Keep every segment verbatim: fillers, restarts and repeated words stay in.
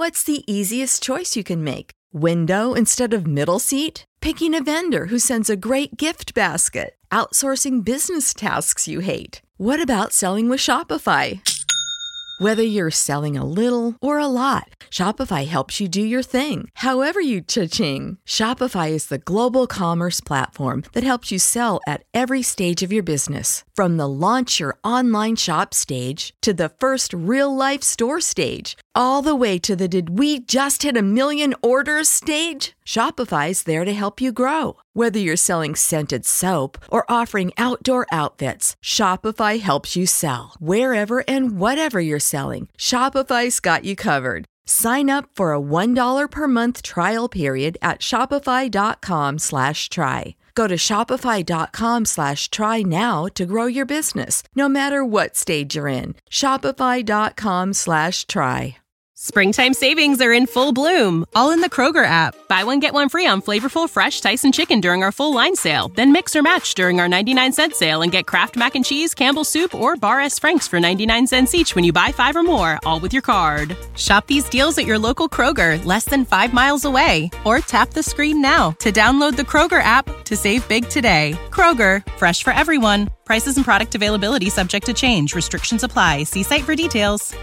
What's the easiest choice you can make? Window instead of middle seat? Picking a vendor who sends a great gift basket? Outsourcing business tasks you hate? What about selling with Shopify? Whether you're selling a little or a lot, Shopify helps you do your thing, however you cha-ching. Shopify is the global commerce platform that helps you sell at every stage of your business. From the launch your online shop stage to the first real-life store stage, all the way to the did we just hit a million orders stage. Shopify's there to help you grow. Whether you're selling scented soap or offering outdoor outfits, Shopify helps you sell. Wherever and whatever you're selling, Shopify's got you covered. Sign up for a one dollar per month trial period at shopify.com slash try. Go to shopify.com slash try now to grow your business, no matter what stage you're in. Shopify.com slash try. Springtime savings are in full bloom, all in the Kroger app. Buy one, get one free on flavorful, fresh Tyson chicken during our full line sale. Then mix or match during our ninety-nine cent sale and get Kraft Mac and Cheese, Campbell's Soup, or Bar S. Frank's for ninety-nine cents each when you buy five or more, all with your card. Shop these deals at your local Kroger, less than five miles away. Or tap the screen now to download the Kroger app to save big today. Kroger, fresh for everyone. Prices and product availability subject to change. Restrictions apply. See site for details.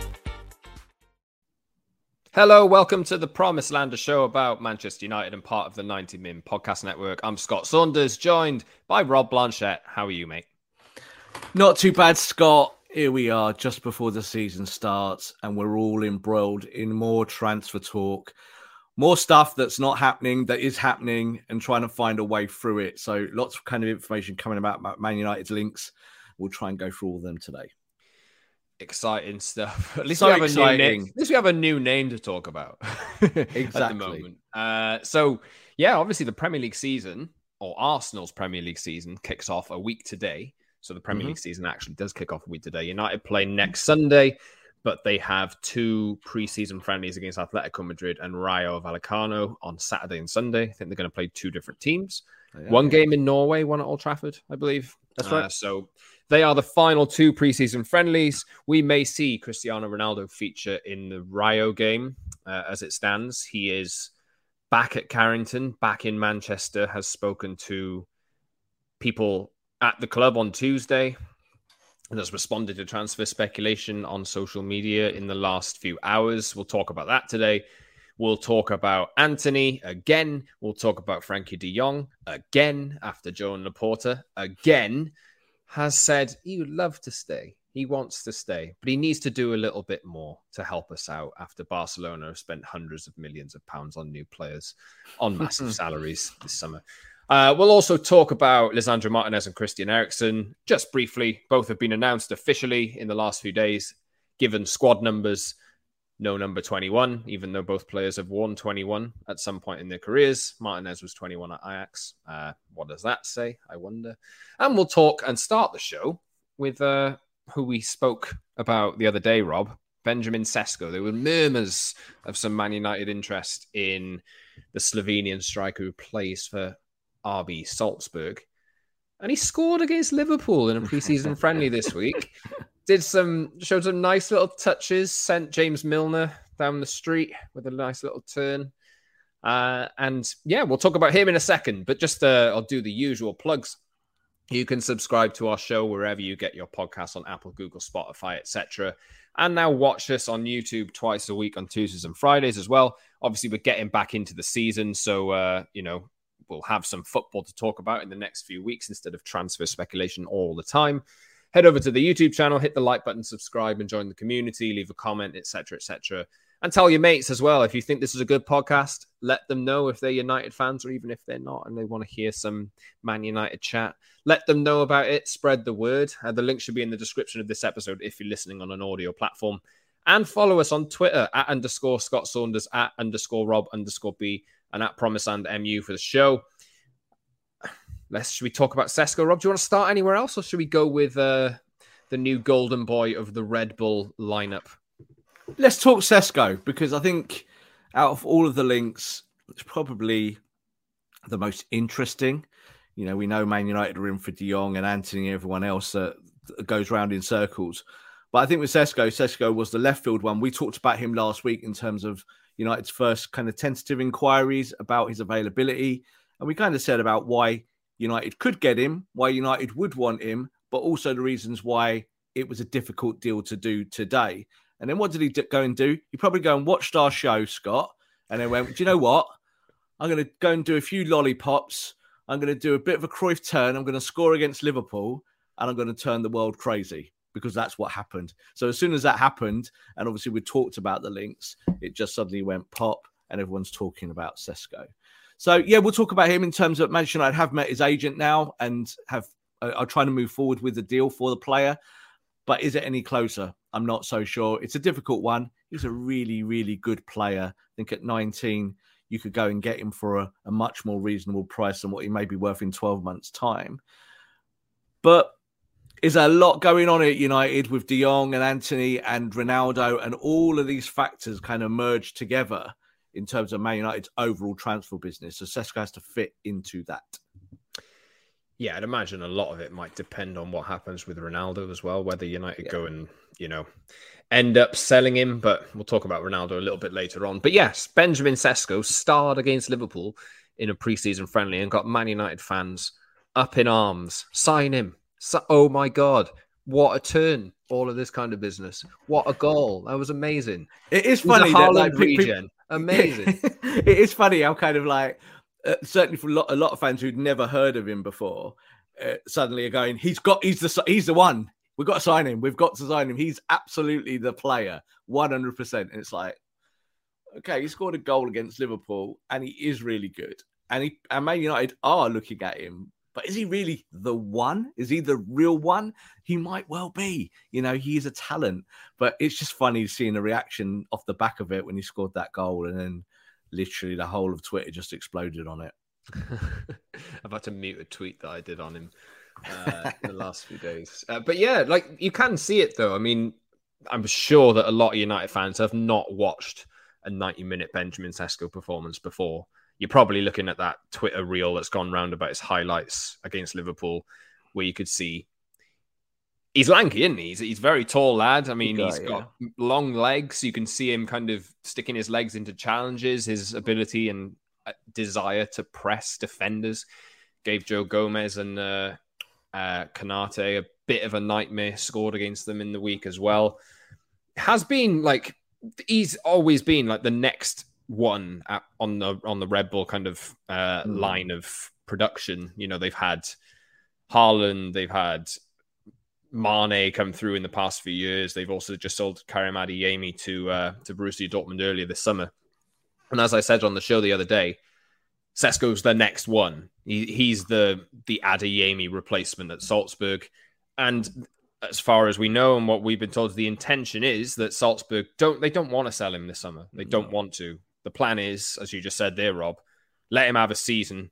Hello, welcome to the Promised Land, a show about Manchester United and part of the ninety min podcast network. I'm Scott Saunders, joined by Rob Blanchette. How are you, mate? Not too bad, Scott. Here we are just before the season starts and we're all embroiled in more transfer talk, more stuff that's not happening, that is happening, and trying to find a way through it. So lots of kind of information coming about Man United's links. We'll try and go through all of them today. Exciting stuff. At least so we have exciting. a new name. At least we have a new name to talk about. Exactly. At the moment. Uh, so yeah, obviously the Premier League season, or Arsenal's Premier League season, kicks off a week today. So the Premier mm-hmm. League season actually does kick off a week today. United play next Sunday, but they have two pre-season friendlies against Atletico Madrid and Rayo Vallecano on Saturday and Sunday. I think they're going to play two different teams. Oh, yeah, one yeah. game in Norway, one at Old Trafford, I believe. That's right. Uh, so they are the final two preseason friendlies. We may see Cristiano Ronaldo feature in the Rayo game uh, as it stands. He is back at Carrington, back in Manchester, has spoken to people at the club on Tuesday and has responded to transfer speculation on social media in the last few hours. We'll talk about that today. We'll talk about Antony again. We'll talk about Frankie de Jong again after Joan Laporta again has said he would love to stay. He wants to stay, but he needs to do a little bit more to help us out after Barcelona have spent hundreds of millions of pounds on new players on massive salaries this summer. Uh, we'll also talk about Lisandro Martinez and Christian Eriksen. Just briefly, both have been announced officially in the last few days, given squad numbers. No number twenty-one, even though both players have worn twenty-one at some point in their careers. Martinez was twenty-one at Ajax. Uh, what does that say? I wonder. And we'll talk and start the show with uh, who we spoke about the other day, Rob. Benjamin Sesko. There were murmurs of some Man United interest in the Slovenian striker who plays for R B Salzburg. And he scored against Liverpool in a preseason friendly this week. Did some, showed some nice little touches, sent James Milner down the street with a nice little turn. Uh, and yeah, we'll talk about him in a second, but just uh, I'll do the usual plugs. You can subscribe to our show wherever you get your podcasts on Apple, Google, Spotify, et cetera. And now watch us on YouTube twice a week on Tuesdays and Fridays as well. Obviously, we're getting back into the season, so, uh, you know, we'll have some football to talk about in the next few weeks instead of transfer speculation all the time. Head over to the YouTube channel, hit the like button, subscribe, and join the community. Leave a comment, et cetera, et cetera. And tell your mates as well. If you think this is a good podcast, let them know if they're United fans or even if they're not and they want to hear some Man United chat. Let them know about it. Spread the word. Uh, the link should be in the description of this episode if you're listening on an audio platform. And follow us on Twitter at underscore Scott Saunders, at underscore Rob underscore B, and at Promisand M U for the show. Let's, should we talk about Sesko, Rob? Do you want to start anywhere else, or should we go with uh, the new golden boy of the Red Bull lineup? Let's talk Sesko, because I think out of all of the links, it's probably the most interesting. You know, we know Man United are in for De Jong and Antony and everyone else that uh, goes round in circles. But I think with Sesko, Sesko was the left field one. We talked about him last week in terms of United's first kind of tentative inquiries about his availability. And we kind of said about why United could get him, why United would want him, but also the reasons why it was a difficult deal to do today. And then what did he d- go and do? He probably go and watched our show, Scott, and then went, do you know what? I'm going to go and do a few lollipops. I'm going to do a bit of a Cruyff turn. I'm going to score against Liverpool, and I'm going to turn the world crazy, because that's what happened. So as soon as that happened, and obviously we talked about the links, it just suddenly went pop, and everyone's talking about Sesko. So, yeah, we'll talk about him in terms of Manchester United have met his agent now and have uh, are trying to move forward with the deal for the player. But is it any closer? I'm not so sure. It's a difficult one. He's a really, really good player. I think at nineteen, you could go and get him for a, a much more reasonable price than what he may be worth in twelve months' time. But is there a lot going on at United with De Jong and Antony and Ronaldo, and all of these factors kind of merged together in terms of Man United's overall transfer business? So Sesko has to fit into that. Yeah, I'd imagine a lot of it might depend on what happens with Ronaldo as well, whether United yeah. go and, you know, end up selling him. But we'll talk about Ronaldo a little bit later on. But yes, Benjamin Sesko starred against Liverpool in a preseason friendly and got Man United fans up in arms. Sign him. So, oh my God, what a turn. All of this kind of business. What a goal. That was amazing. It is funny that like, regen. Amazing. It is funny how kind of like, uh, certainly for a lot, a lot of fans who'd never heard of him before, uh, suddenly are going, he's got, he's the, he's the one. We've got to sign him. We've got to sign him. He's absolutely the player, one hundred percent. And it's like, okay, he scored a goal against Liverpool and he is really good. And he, and Man United are looking at him. But is he really the one? Is he the real one? He might well be. You know, he is a talent. But it's just funny seeing the reaction off the back of it when he scored that goal. And then literally the whole of Twitter just exploded on it. I've had to mute a tweet that I did on him uh, in the last few days. Uh, but yeah, like you can see it, though. I mean, I'm sure that a lot of United fans have not watched a ninety-minute Benjamin Sesko performance before. You're probably looking at that Twitter reel that's gone round about his highlights against Liverpool, where you could see he's lanky, isn't he? He's, he's a very tall lad. I mean, guy, he's got yeah. long legs. You can see him kind of sticking his legs into challenges. His ability and desire to press defenders gave Joe Gomez and uh, uh, Konate a bit of a nightmare. Scored against them in the week as well. Has been like he's always been like the next one at, on the on the Red Bull kind of uh, mm. line of production. You know, they've had Haaland, they've had Mane come through in the past few years. They've also just sold Karim Adeyemi to uh, to Borussia Dortmund earlier this summer. And as I said on the show the other day, Sesko's the next one. He, he's the the Adeyemi replacement at Salzburg. And as far as we know and what we've been told, the intention is that Salzburg don't they don't want to sell him this summer. They don't no. want to. The plan is, as you just said there, Rob, let him have a season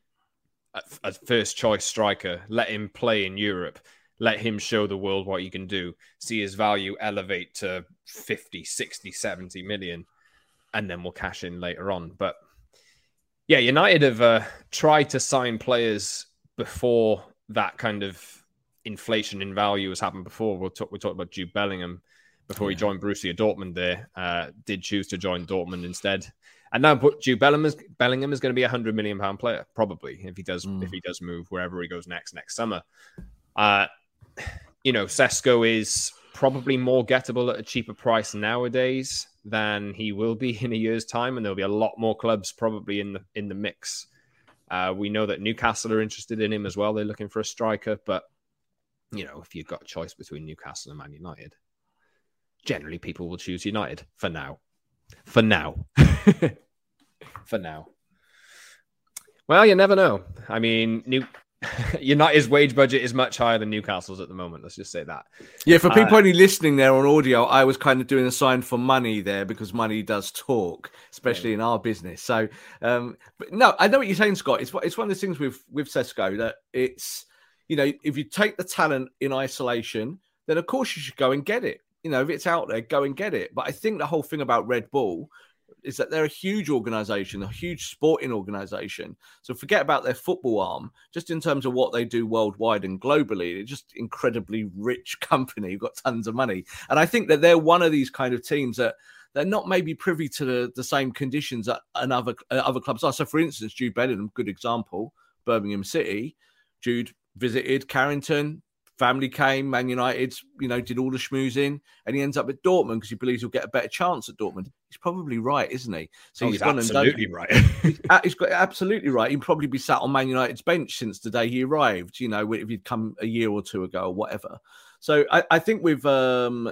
as first choice striker. Let him play in Europe. Let him show the world what he can do. See his value elevate to fifty, sixty, seventy million. And then we'll cash in later on. But yeah, United have uh, tried to sign players before that kind of inflation in value has happened before. We'll talk, we talked about Jude Bellingham before yeah. he joined Borussia Dortmund there. Uh, did choose to join Dortmund instead. And now Jude Bellingham is, Bellingham is going to be a one hundred million pound player, probably, if he does mm. if he does move wherever he goes next, next summer. Uh, you know, Sesko is probably more gettable at a cheaper price nowadays than he will be in a year's time, and there'll be a lot more clubs probably in the in the mix. Uh, we know that Newcastle are interested in him as well. They're looking for a striker, but you know, if you've got a choice between Newcastle and Man United, generally people will choose United for now. For now. For now. Well, you never know. I mean, New United's wage budget is much higher than Newcastle's at the moment. Let's just say that. Yeah, for people uh, only listening there on audio, I was kind of doing a sign for money there because money does talk, especially yeah. in our business. So, um, but no, I know what you're saying, Scott. It's it's one of those things with with Sesko that it's, you know, if you take the talent in isolation, then of course you should go and get it. You know, if it's out there, go and get it. But I think the whole thing about Red Bull, is that they're a huge organization, a huge sporting organization. So forget about their football arm, just in terms of what they do worldwide and globally. They're just incredibly rich company, got tons of money. And I think that they're one of these kind of teams that they're not maybe privy to the, the same conditions that another, uh, other clubs are. So for instance, Jude Bellingham, good example, Birmingham City, Jude visited Carrington, family came, Man United, you know, did all the schmoozing, and he ends up at Dortmund because he believes he'll get a better chance at Dortmund. He's probably right, isn't he? So oh, he's, he's gone absolutely and done, right. he's, he's got absolutely right. He'd probably be sat on Man United's bench since the day he arrived, you know, if he'd come a year or two ago or whatever. So I, I think with um,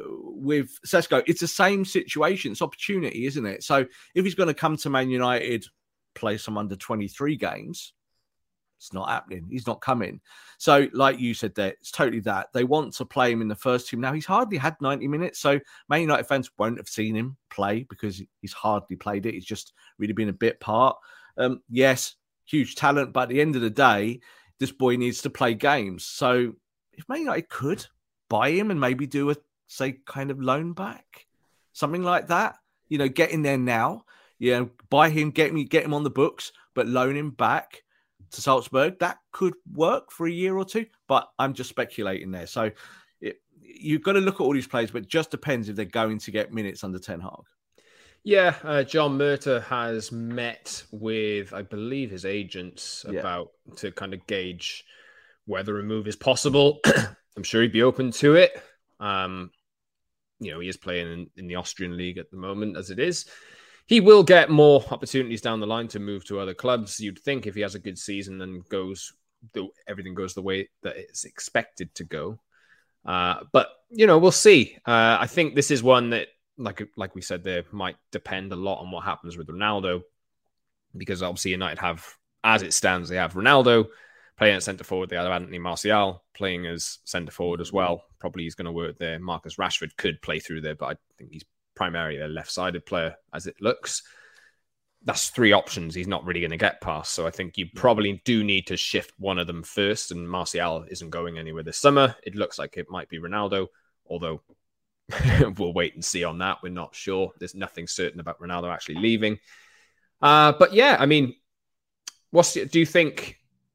with Šeško, it's the same situation. It's opportunity, isn't it? So if he's going to come to Man United, play some under twenty-three games, it's not happening. He's not coming. So, like you said there, it's totally that. They want to play him in the first team. Now, he's hardly had ninety minutes, so Man United fans won't have seen him play because he's hardly played it. He's just really been a bit part. Um, yes, huge talent, but at the end of the day, this boy needs to play games. So, if Man United could buy him and maybe do a, say, kind of loan back, something like that, you know, get in there now, you know, buy him, get him, get him on the books, but loan him back to Salzburg, that could work for a year or two, but I'm just speculating there. So it, you've got to look at all these players, but it just depends if they're going to get minutes under Ten Hag. Yeah, uh, John Murta has met with, I believe, his agents yeah. about to kind of gauge whether a move is possible. I'm sure he'd be open to it. Um, you know, he is playing in, in the Austrian league at the moment as it is. He will get more opportunities down the line to move to other clubs. You'd think if he has a good season and goes, everything goes the way that it's expected to go. Uh, but, you know, we'll see. Uh, I think this is one that, like like we said, there might depend a lot on what happens with Ronaldo, because obviously United have, as it stands, they have Ronaldo playing at centre forward. They have Anthony Martial playing as centre forward as well. Probably he's going to work there. Marcus Rashford could play through there, but I think he's primarily a left-sided player as it looks. That's three options he's not really going to get past. So I think you probably do need to shift one of them first, and Martial isn't going anywhere this summer. It looks like it might be Ronaldo, although we'll wait and see on that. We're not sure. There's nothing certain about Ronaldo actually leaving. Uh, but yeah, I mean, what's do you think...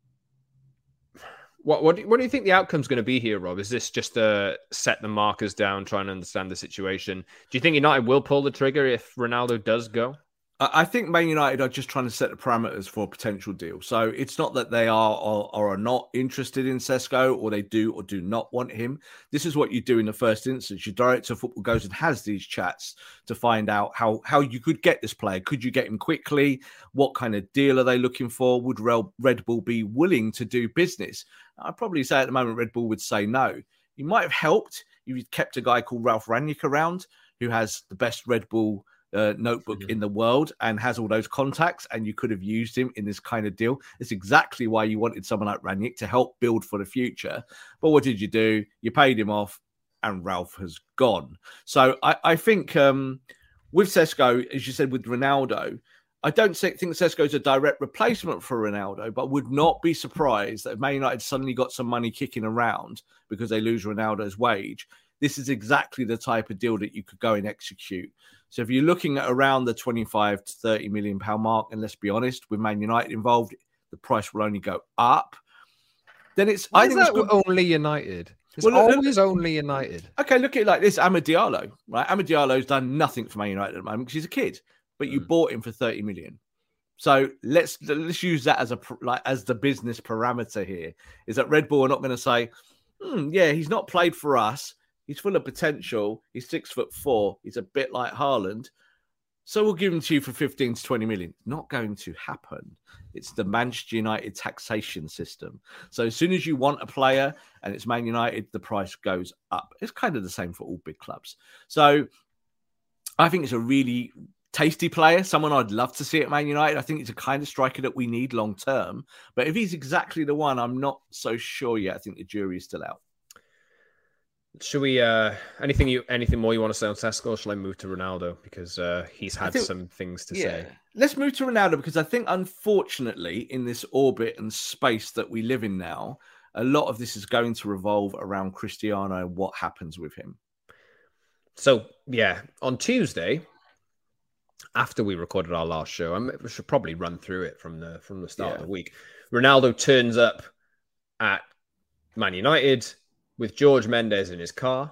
What what do, what do you think the outcome's going to be here, Rob? Is this just to set the markers down, trying to understand the situation? Do you think United will pull the trigger if Ronaldo does go? I think Man United are just trying to set the parameters for a potential deal. So it's not that they are or, or are not interested in Šeško, or they do or do not want him. This is what you do in the first instance. Your director of football goes and has these chats to find out how, how you could get this player. Could you get him quickly? What kind of deal are they looking for? Would Red Bull be willing to do business? I'd probably say at the moment Red Bull would say no. You might have helped if you'd kept a guy called Ralf Rangnick around, who has the best Red Bull Uh, notebook mm-hmm. in the world and has all those contacts, and you could have used him in this kind of deal. It's exactly why you wanted someone like Rangnick to help build for the future. But what did you do? You paid him off, and Ralph has gone. So I, I think um, with Šeško, as you said, with Ronaldo, I don't think Šeško is a direct replacement for Ronaldo, but would not be surprised that if Man United suddenly got some money kicking around because they lose Ronaldo's wage. This is exactly the type of deal that you could go and execute. So if you're looking at around the twenty-five to thirty million pound mark, and let's be honest, with Man United involved, the price will only go up. Then it's Why I think is it's that good. only United. It's Well, look, always look, only United. Okay, look at it like this: Amad Diallo, right? Amad Diallo's done nothing for Man United at the moment because he's a kid, but you mm. bought him for thirty million. So let's let's use that as a like as the business parameter here. Is that Red Bull are not going to say, hmm, yeah, he's not played for us. He's full of potential. He's six foot four. He's a bit like Haaland. So we'll give him to you for fifteen to twenty million. Not going to happen. It's the Manchester United taxation system. So as soon as you want a player and it's Man United, the price goes up. It's kind of the same for all big clubs. So I think it's a really tasty player, someone I'd love to see at Man United. I think he's a kind of striker that we need long term. But if he's exactly the one, I'm not so sure yet. I think the jury is still out. Should we, uh, anything you, anything more you want to say on Šeško, or shall I move to Ronaldo? Because uh, he's had think, some things to yeah. say. Let's move to Ronaldo, because I think, unfortunately, in this orbit and space that we live in now, a lot of this is going to revolve around Cristiano and what happens with him. So, yeah, on Tuesday, after we recorded our last show. I mean, we should probably run through it from the from the start yeah. of the week. Ronaldo turns up at Man United with George Mendes in his car.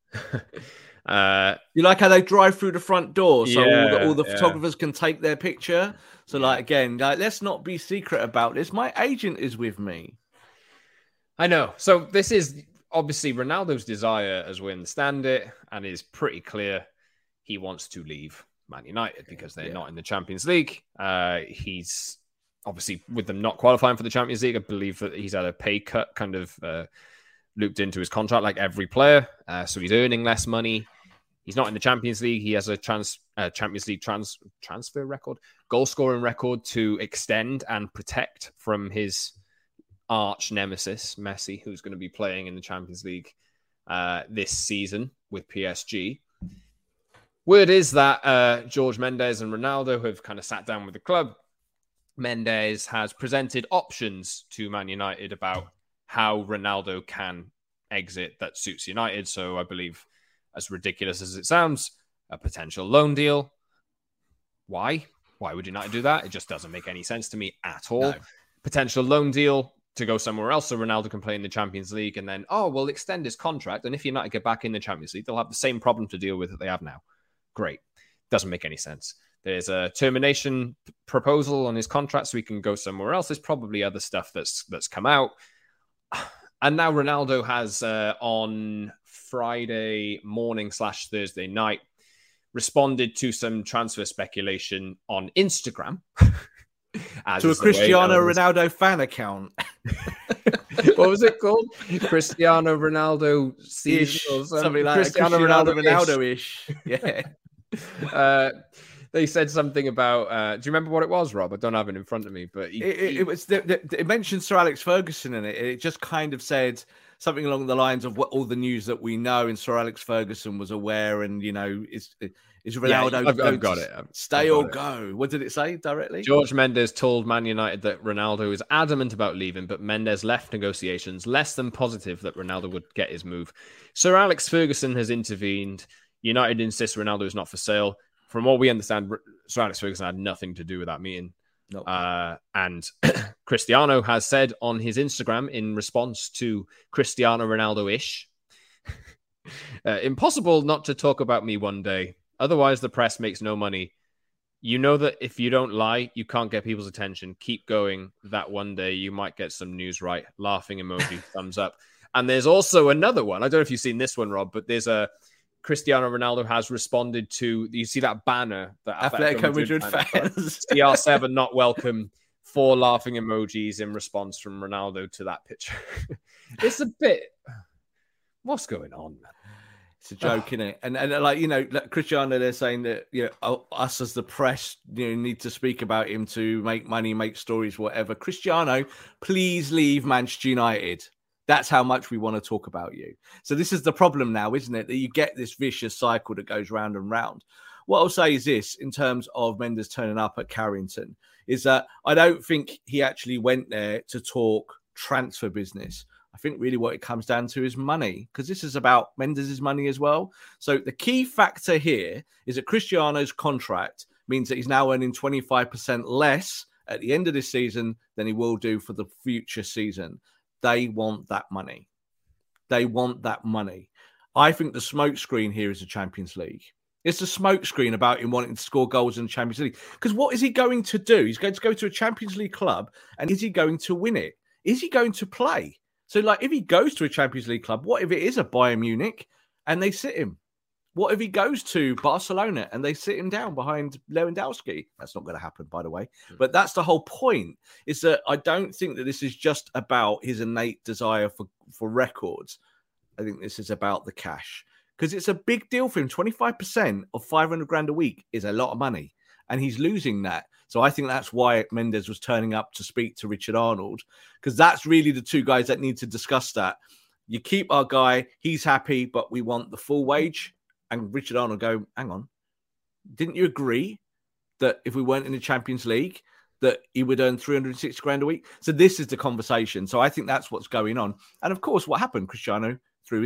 uh, you like how they drive through the front door so yeah, all the, all the yeah. photographers can take their picture? So, yeah. like, again, like, let's not be secret about this. My agent is with me. I know. So this is obviously Ronaldo's desire, as we understand it, and is pretty clear. He wants to leave Man United because they're yeah. not in the Champions League. Uh, he's obviously, with them not qualifying for the Champions League, I believe that he's had a pay cut kind of uh, looped into his contract like every player. Uh, so he's earning less money. He's not in the Champions League. He has a trans, uh, Champions League trans, transfer record, goal scoring record to extend and protect from his arch nemesis, Messi, who's going to be playing in the Champions League uh, this season with P S G. Word is that uh, George Mendes and Ronaldo have kind of sat down with the club. Mendes has presented options to Man United about how Ronaldo can exit that suits United. So I believe, as ridiculous as it sounds, a potential loan deal. Why? Why would United do that? It just doesn't make any sense to me at all. No. Potential loan deal to go somewhere else so Ronaldo can play in the Champions League, and then, oh, we'll extend his contract. And if United get back in the Champions League, they'll have the same problem to deal with that they have now. Great. Doesn't make any sense. There's a termination proposal on his contract so he can go somewhere else. There's probably other stuff that's that's come out. And now Ronaldo has, uh, on Friday morning slash Thursday night, responded to some transfer speculation on Instagram. To a Cristiano Ronaldo fan account. What was it called? Cristiano Ronaldo ish, or something, something like Cristiano, Cristiano Ronaldo ish. Yeah. uh, they said something about. Uh, do you remember what it was, Rob? I don't have it in front of me, but he, it, he... it was. The, the, it mentioned Sir Alex Ferguson in it. It just kind of said something along the lines of what all the news that we know, and Sir Alex Ferguson was aware, and you know, is is Ronaldo yeah, I've, I've got it. I've, stay I've or it. go? What did it say directly? George Mendes told Man United that Ronaldo is adamant about leaving, but Mendes left negotiations less than positive that Ronaldo would get his move. Sir Alex Ferguson has intervened. United insists Ronaldo is not for sale. From what we understand, Sir Alex Ferguson had nothing to do with that meeting. No. Uh, and Cristiano has said on his Instagram in response to Cristiano Ronaldo-ish, uh, impossible not to talk about me one day. Otherwise, the press makes no money. You know that if you don't lie, you can't get people's attention. Keep going. That one day you might get some news right. Laughing emoji, thumbs up. And there's also another one. I don't know if you've seen this one, Rob, but there's a Cristiano Ronaldo has responded to, you see that banner? That Atletico Madrid fans. C R seven not welcome. Four laughing emojis in response from Ronaldo to that picture. It's a bit... What's going on, man? It's a joke, isn't it? And, and like, you know, like Cristiano, they're saying that, you know, us as the press, you know, need to speak about him to make money, make stories, whatever. Cristiano, please leave Manchester United. That's how much we want to talk about you. So this is the problem now, isn't it? That you get this vicious cycle that goes round and round. What I'll say is this, in terms of Mendes turning up at Carrington, is that I don't think he actually went there to talk transfer business. I think really what it comes down to is money, because this is about Mendes' money as well. So the key factor here is that Cristiano's contract means that he's now earning twenty-five percent less at the end of this season than he will do for the future season. They want that money. They want that money. I think the smokescreen here is the Champions League. It's a smokescreen about him wanting to score goals in the Champions League. Because what is he going to do? He's going to go to a Champions League club, and is he going to win it? Is he going to play? So, like, if he goes to a Champions League club, what if it is a Bayern Munich and they sit him? What if he goes to Barcelona and they sit him down behind Lewandowski? That's not going to happen, by the way. But that's the whole point, is that I don't think that this is just about his innate desire for, for records. I think this is about the cash. Because it's a big deal for him. twenty-five percent of five hundred grand a week is a lot of money. And he's losing that. So I think that's why Mendes was turning up to speak to Richard Arnold. Because that's really the two guys that need to discuss that. You keep our guy, he's happy, but we want the full wage. And Richard Arnold go, hang on, didn't you agree that if we weren't in the Champions League, that he would earn three hundred sixty grand a week? So this is the conversation. So I think that's what's going on. And of course, what happened? Cristiano threw his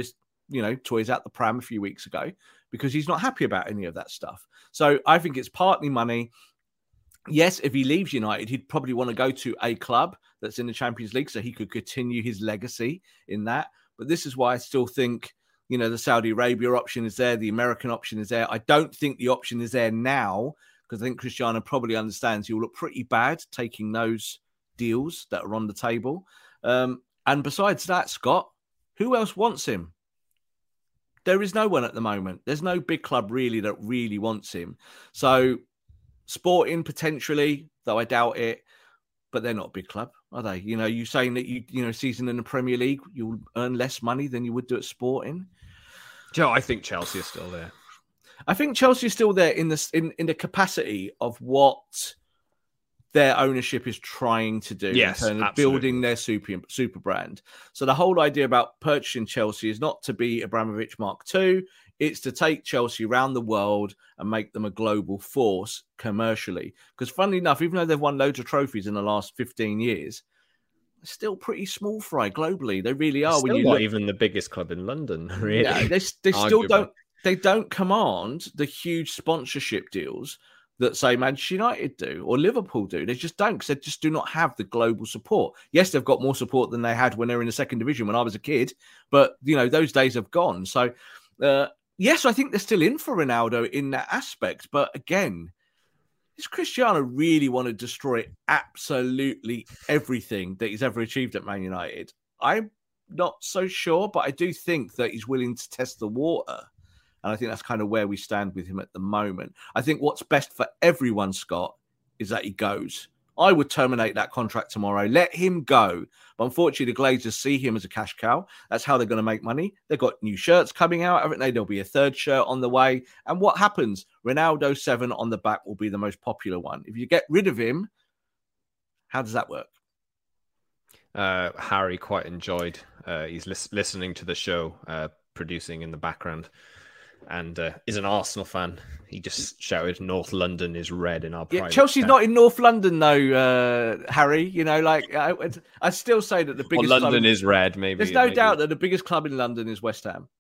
you know, toys out the pram a few weeks ago because he's not happy about any of that stuff. So I think it's partly money. Yes, if he leaves United, he'd probably want to go to a club that's in the Champions League so he could continue his legacy in that. But this is why I still think, you know, the Saudi Arabia option is there. The American option is there. I don't think the option is there now because I think Cristiano probably understands he'll look pretty bad taking those deals that are on the table. Um, and besides that, Scott, who else wants him? There is no one at the moment. There's no big club really that really wants him. So Sporting potentially, though I doubt it, but they're not a big club, are they? You know, you saying that you, you know, season in the Premier League, you'll earn less money than you would do at Sporting. Joe, I think Chelsea is still there. I think Chelsea is still there in the in, in the capacity of what their ownership is trying to do yes, in terms of absolutely. building their super super brand. So the whole idea about purchasing Chelsea is not to be Abramovich Mark two. It's to take Chelsea around the world and make them a global force commercially. Because funnily enough, even though they've won loads of trophies in the last fifteen years, they're still pretty small fry globally. They really are. Still when you not look... even the biggest club in London, really. Yeah, they, they still don't. They don't command the huge sponsorship deals that, say, Manchester United do or Liverpool do. They just don't because they just do not have the global support. Yes, they've got more support than they had when they were in the second division when I was a kid, but, you know, those days have gone. So, uh, yes, I think they're still in for Ronaldo in that aspect. But again, does Cristiano really want to destroy absolutely everything that he's ever achieved at Man United? I'm not so sure, but I do think that he's willing to test the water. And I think that's kind of where we stand with him at the moment. I think what's best for everyone, Scott, is that he goes. I would terminate that contract tomorrow. Let him go. But unfortunately, the Glazers see him as a cash cow. That's how they're going to make money. They've got new shirts coming out, haven't they? There'll be a third shirt on the way. And what happens? Ronaldo seven on the back will be the most popular one. If you get rid of him, how does that work? Uh, Harry quite enjoyed. Uh, he's lis- listening to the show, uh, producing in the background. And uh, is an Arsenal fan. He just shouted, "North London is red" in our yeah, private Chelsea's chat. not in North London, though, uh, Harry. You know, like, I, I still say that the biggest well, London club in, is red, maybe. There's no maybe. doubt that the biggest club in London is West Ham.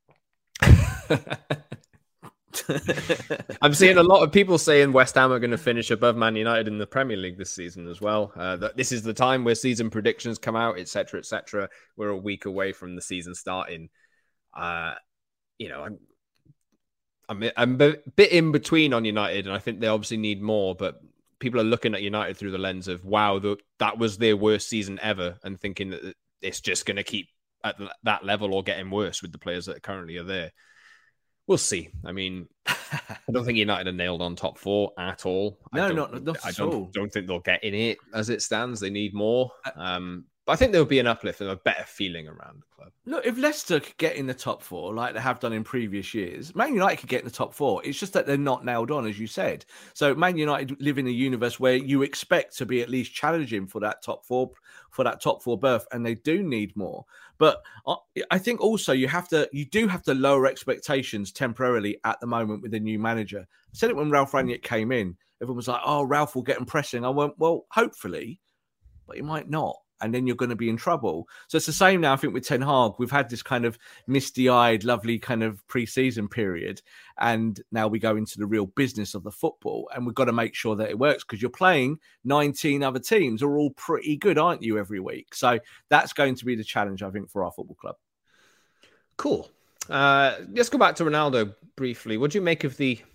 I'm seeing a lot of people saying West Ham are going to finish above Man United in the Premier League this season as well. Uh, that this is the time where season predictions come out, et cetera, et cetera. We're a week away from the season starting. Uh, you know, I'm, I'm, I'm a bit in between on United, and I think they obviously need more, but people are looking at United through the lens of, wow, the, that was their worst season ever, and thinking that it's just going to keep at that level or getting worse with the players that currently are there. We'll see. I mean, I don't think United are nailed on top four at all. No, I don't, not, not I at don't, all. don't think they'll get in it as it stands. They need more. Um, but I think there'll be an uplift and a better feeling around the club. Look, if Leicester could get in the top four, like they have done in previous years, Man United could get in the top four. It's just that they're not nailed on, as you said. So Man United live in a universe where you expect to be at least challenging for that top four, for that top four berth, and they do need more. But I think also you have to, you do have to lower expectations temporarily at the moment with the new manager. I said it when Ralph Rangnick came in. Everyone was like, "Oh, Ralph will get them pressing." I went, "Well, hopefully, but he might not." And then you're going to be in trouble. So it's the same now, I think, with Ten Hag. We've had this kind of misty-eyed, lovely kind of pre-season period. And now we go into the real business of the football. And we've got to make sure that it works because you're playing nineteen other teams who are all pretty good, aren't you, every week? So that's going to be the challenge, I think, for our football club. Cool. Uh, let's go back to Ronaldo briefly. What do you make of the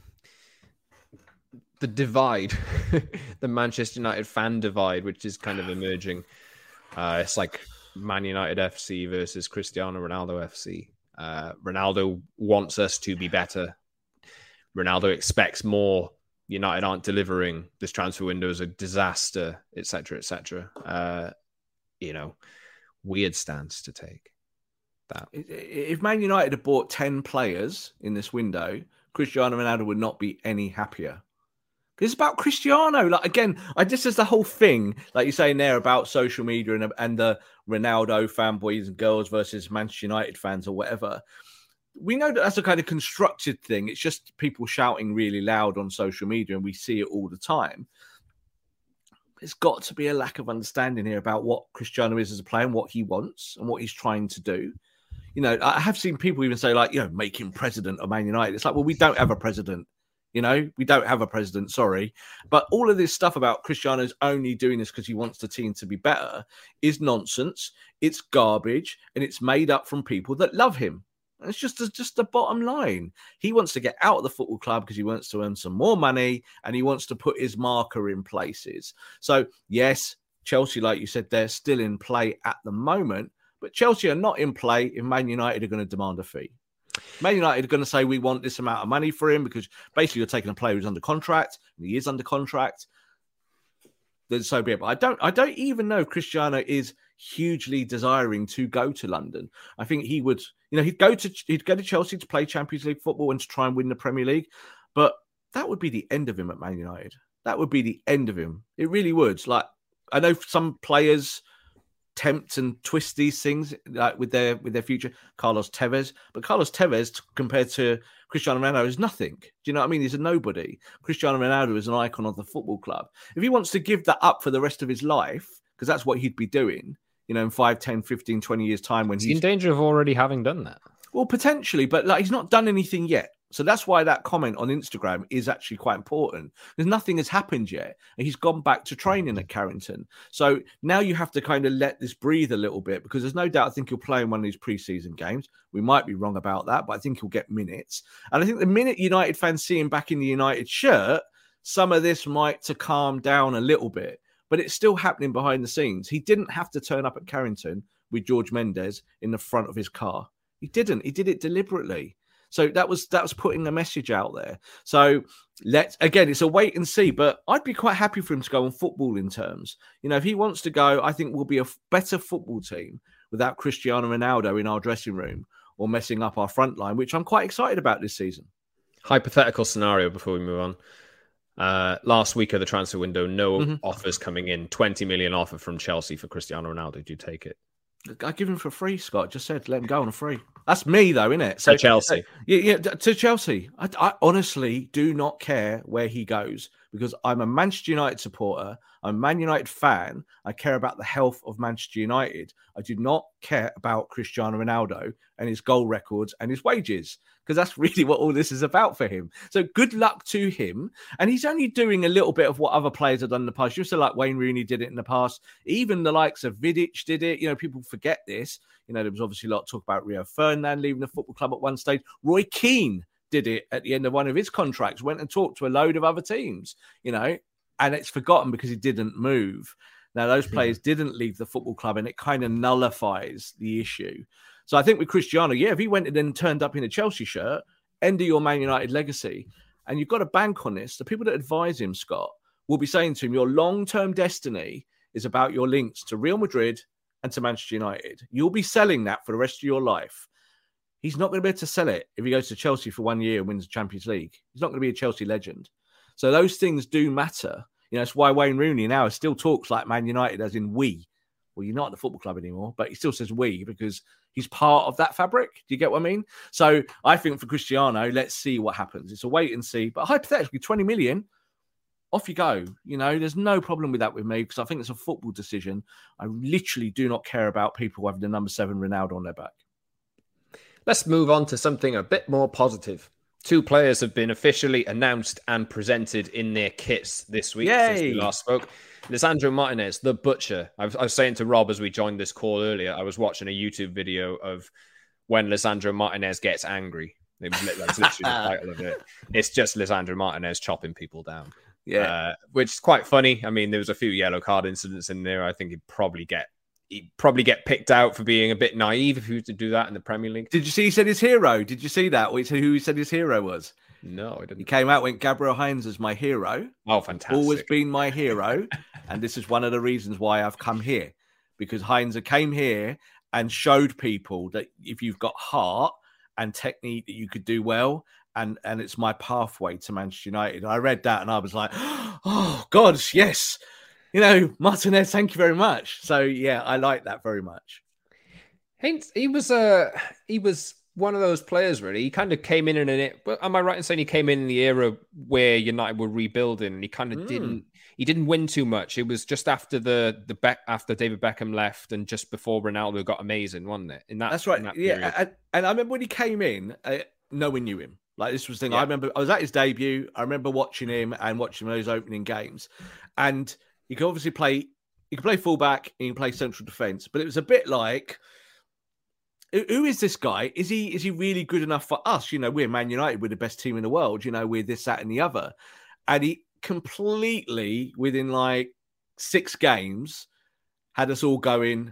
the divide, the Manchester United fan divide, which is kind of emerging? Uh, it's like Man United F C versus Cristiano Ronaldo F C. Uh, Ronaldo wants us to be better. Ronaldo expects more. United aren't delivering. This transfer window is a disaster, et cetera, et cetera. Uh, you know, weird stance to take. That if Man United had bought ten players in this window, Cristiano Ronaldo would not be any happier. It's about Cristiano. Like, again, I just as the whole thing, like you're saying there about social media and, and the Ronaldo fanboys and girls versus Manchester United fans or whatever. We know that that's a kind of constructed thing. It's just people shouting really loud on social media, and we see it all the time. There's got to be a lack of understanding here about what Cristiano is as a player and what he wants and what he's trying to do. You know, I have seen people even say, like, you know, make him president of Man United. It's like, well, we don't have a president. You know, we don't have a president, sorry. But all of this stuff about Cristiano's only doing this because he wants the team to be better is nonsense. It's garbage, and it's made up from people that love him. And it's just, it's just the bottom line. He wants to get out of the football club because he wants to earn some more money, and he wants to put his marker in places. So, yes, Chelsea, like you said, they're still in play at the moment, but Chelsea are not in play if Man United are going to demand a fee. Man United are going to say, we want this amount of money for him because basically you're taking a player who's under contract, and he is under contract. Then so be it. But I don't, I don't even know if Cristiano is hugely desiring to go to London. I think he would, you know, he'd go to he'd go to Chelsea to play Champions League football and to try and win the Premier League. But that would be the end of him at Man United. That would be the end of him. It really would. Like, I know some players tempt and twist these things like with their with their future. Carlos Tevez, but Carlos Tevez compared to Cristiano Ronaldo is nothing. Do you know what I mean? He's a nobody. Cristiano Ronaldo is an icon of the football club. If he wants to give that up for the rest of his life, because that's what he'd be doing, you know, in five, ten, fifteen, twenty years time when he's, he's in danger of already having done that. Well, potentially, but like he's not done anything yet. So that's why that comment on Instagram is actually quite important. Because nothing has happened yet. And he's gone back to training at Carrington. So now you have to kind of let this breathe a little bit, because there's no doubt I think he'll play in one of these preseason games. We might be wrong about that, but I think he'll get minutes. And I think the minute United fans see him back in the United shirt, some of this might to calm down a little bit. But it's still happening behind the scenes. He didn't have to turn up at Carrington with George Mendes in the front of his car. He didn't. He did it deliberately. So that was that was putting a message out there. So let's again, it's a wait and see. But I'd be quite happy for him to go on footballing terms. You know, if he wants to go, I think we'll be a better football team without Cristiano Ronaldo in our dressing room or messing up our front line, which I'm quite excited about this season. Hypothetical scenario before we move on. Uh, last week of the transfer window, no mm-hmm. offers coming in. twenty million offer from Chelsea for Cristiano Ronaldo. Do you take it? I give him for free, Scott. Just said, let him go on a free. That's me, though, isn't it? So to Chelsea. Uh, yeah, yeah, to Chelsea. I, I honestly do not care where he goes, because I'm a Manchester United supporter. I'm a Man United fan. I care about the health of Manchester United. I do not care about Cristiano Ronaldo and his goal records and his wages, because that's really what all this is about for him. So good luck to him. And he's only doing a little bit of what other players have done in the past. Just so like Wayne Rooney did it in the past. Even the likes of Vidic did it. You know, people forget this. You know, there was obviously a lot of talk about Rio Ferdinand leaving the football club at one stage. Roy Keane did it at the end of one of his contracts, went and talked to a load of other teams, you know, and it's forgotten because he didn't move. Now, those players yeah. didn't leave the football club, and it kind of nullifies the issue. So I think with Cristiano, yeah, if he went and then turned up in a Chelsea shirt, end of your Man United legacy, and you've got to bank on this, the people that advise him, Scott, will be saying to him, your long-term destiny is about your links to Real Madrid and to Manchester United. You'll be selling that for the rest of your life. He's not going to be able to sell it if he goes to Chelsea for one year and wins the Champions League. He's not going to be a Chelsea legend. So those things do matter. You know, it's why Wayne Rooney now still talks like Man United, as in we. Well, you're not at the football club anymore, but he still says we because he's part of that fabric. Do you get what I mean? So I think for Cristiano, let's see what happens. It's a wait and see. But hypothetically, twenty million, off you go. You know, there's no problem with that with me, because I think it's a football decision. I literally do not care about people having the number seven Ronaldo on their back. Let's move on to something a bit more positive. Two players have been officially announced and presented in their kits this week Yay. since we last spoke. Lisandro Martinez, the Butcher. I was, I was saying to Rob as we joined this call earlier, I was watching a YouTube video of when Lisandro Martinez gets angry. That's literally the title of it. It's just Lisandro Martinez chopping people down. Yeah, uh, which is quite funny. I mean, there was a few yellow card incidents in there. I think he'd probably get he'd probably get picked out for being a bit naive if he was to do that in the Premier League. Did you see he said his hero? Did you see that? Or he said who he said his hero was? No, I didn't. He came out, went, Gabriel Heinz is my hero. Oh, fantastic. Always been my hero. And this is one of the reasons why I've come here. Because Heinz came here and showed people that if you've got heart and technique, that you could do well. And, and it's my pathway to Manchester United. I read that and I was like, oh, God, yes. You know, Martinez, thank you very much. So, yeah, I like that very much. Heinz, he was, uh, he was one of those players, really. He kind of came in in it. Am I right in saying he came in in the era where United were rebuilding, and he kind of mm. didn't he didn't win too much. It was just after the the Be- after David Beckham left, and just before Ronaldo got amazing, wasn't it? In that, that's right. That yeah, and, and I remember when he came in, uh, no one knew him. Like this was the thing. Yeah. I remember I was at his debut. I remember watching him and watching those opening games, and he could obviously play. He can play fullback. And he can play central defence. But it was a bit like, who is this guy? Is he is he really good enough for us? You know, we're Man United. We're the best team in the world. You know, we're this, that, and the other. And he completely, within like six games, had us all going,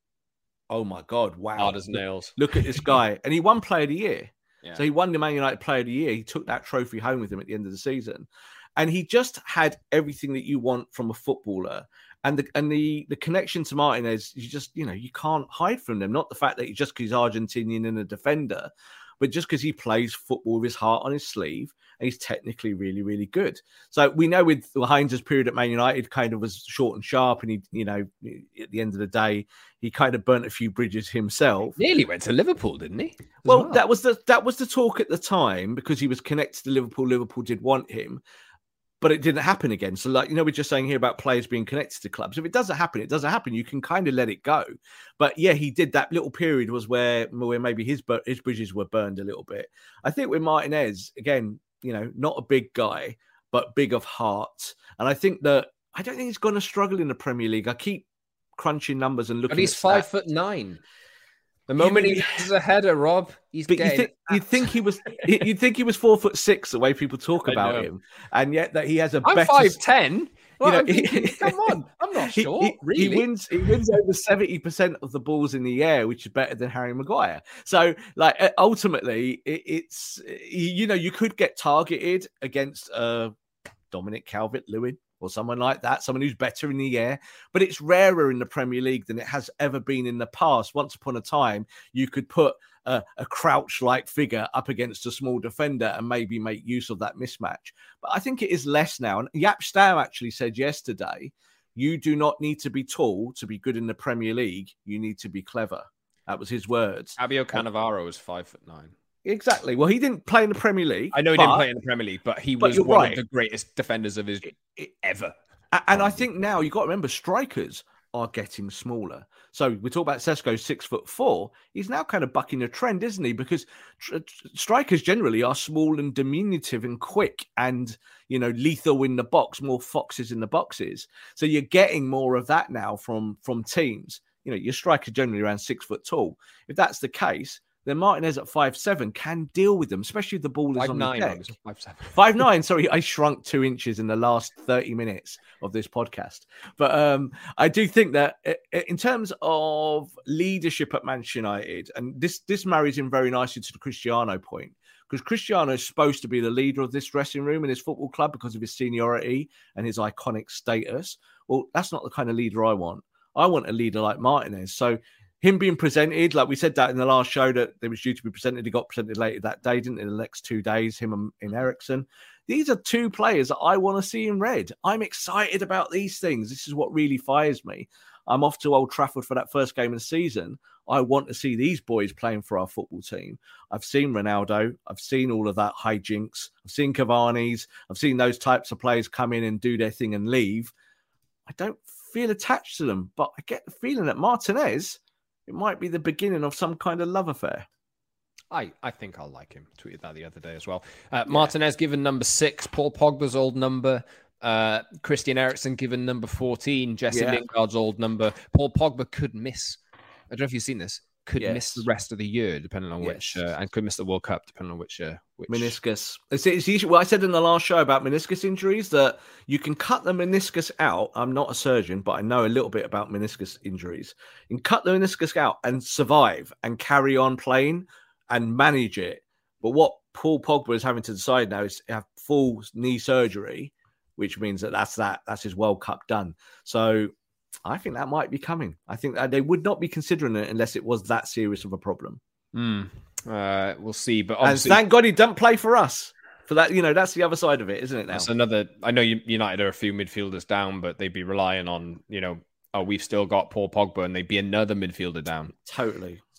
oh my God, wow. Hard as nails. Look at this guy. And he won Player of the Year. Yeah. So he won the Man United Player of the Year. He took that trophy home with him at the end of the season. And he just had everything that you want from a footballer. And the and the, the connection to Martinez, you just, you know, you can't hide from them. Not the fact that he just because he's Argentinian and a defender, but just because he plays football with his heart on his sleeve and he's technically really, really good. So we know with Heinz's period at Man United kind of was short and sharp. And he, you know, at the end of the day, he kind of burnt a few bridges himself. He nearly went to Liverpool, didn't he? Well, well, that was the that was the talk at the time because he was connected to Liverpool. Liverpool did want him. But it didn't happen again. So, like, you know, we're just saying here about players being connected to clubs. If it doesn't happen, it doesn't happen. You can kind of let it go. But yeah, he did. That little period was where, where maybe his his bridges were burned a little bit. I think with Martinez, again, you know, not a big guy, but big of heart. And I think that I don't think he's going to struggle in the Premier League. I keep crunching numbers and looking. But he's at five stats. foot nine. The moment yeah, he uses a header, Rob, he's but getting... you think, you'd think he was you'd think he was four foot six the way people talk about him, and yet that he has a I'm better five ten. Well, you know, I'm thinking, come on, I'm not he, sure. He, really, he wins. He wins over seventy percent of the balls in the air, which is better than Harry Maguire. So, like, ultimately, it, it's you know you could get targeted against uh, Dominic Calvert-Lewin or someone like that, someone who's better in the air. But it's rarer in the Premier League than it has ever been in the past. Once upon a time, you could put a, a crouch-like figure up against a small defender and maybe make use of that mismatch. But I think it is less now. And Jaap Stam actually said yesterday, you do not need to be tall to be good in the Premier League. You need to be clever. That was his words. Fabio Cannavaro is five foot nine. Exactly. Well, he didn't play in the Premier League. I know he but, didn't play in the Premier League, but he but was one right. of the greatest defenders of his it, it, ever. And I think now you've got to remember strikers are getting smaller. So we talk about Sesko, six foot four. He's now kind of bucking a trend, isn't he? Because tr- tr- strikers generally are small and diminutive and quick and, you know, lethal in the box, more foxes in the boxes. So you're getting more of that now from, from teams. You know, your striker generally around six foot tall. If that's the case, then Martinez at five seven can deal with them, especially if the ball is five, on nine, the deck. five seven. five nine, sorry, I shrunk two inches in the last thirty minutes of this podcast. But um, I do think that in terms of leadership at Manchester United, and this, this marries in very nicely to the Cristiano point, because Cristiano is supposed to be the leader of this dressing room in his football club because of his seniority and his iconic status. Well, that's not the kind of leader I want. I want a leader like Martinez. So him being presented, like we said that in the last show that they was due to be presented, he got presented later that day, didn't it? In the next two days, him and, and Eriksen. These are two players that I want to see in red. I'm excited about these things. This is what really fires me. I'm off to Old Trafford for that first game of the season. I want to see these boys playing for our football team. I've seen Ronaldo. I've seen all of that hijinks. I've seen Cavani's. I've seen those types of players come in and do their thing and leave. I don't feel attached to them, but I get the feeling that Martinez, it might be the beginning of some kind of love affair. I, I think I'll like him. Tweeted that the other day as well. Uh, yeah. Martinez given number six. Paul Pogba's old number. Uh, Christian Eriksen given number fourteen. Jesse yeah. Lingard's old number. Paul Pogba could miss. I don't know if you've seen this. Could yes. miss the rest of the year, depending on yes. which, uh, and could miss the World Cup, depending on which. Uh, which... Meniscus. It's, it's usually, well, I said in the last show about meniscus injuries that you can cut the meniscus out. I'm not a surgeon, but I know a little bit about meniscus injuries. You can cut the meniscus out and survive and carry on playing and manage it. But what Paul Pogba is having to decide now is to have full knee surgery, which means that that's that. That's his World Cup done. So I think that might be coming. I think that they would not be considering it unless it was that serious of a problem. Mm. Uh, we'll see. But and thank God he doesn't play for us. For that, you know, that's the other side of it, isn't it? Now that's another. I know United are a few midfielders down, but they'd be relying on, you know, oh, we've still got Paul Pogba, and they'd be another midfielder down. Totally.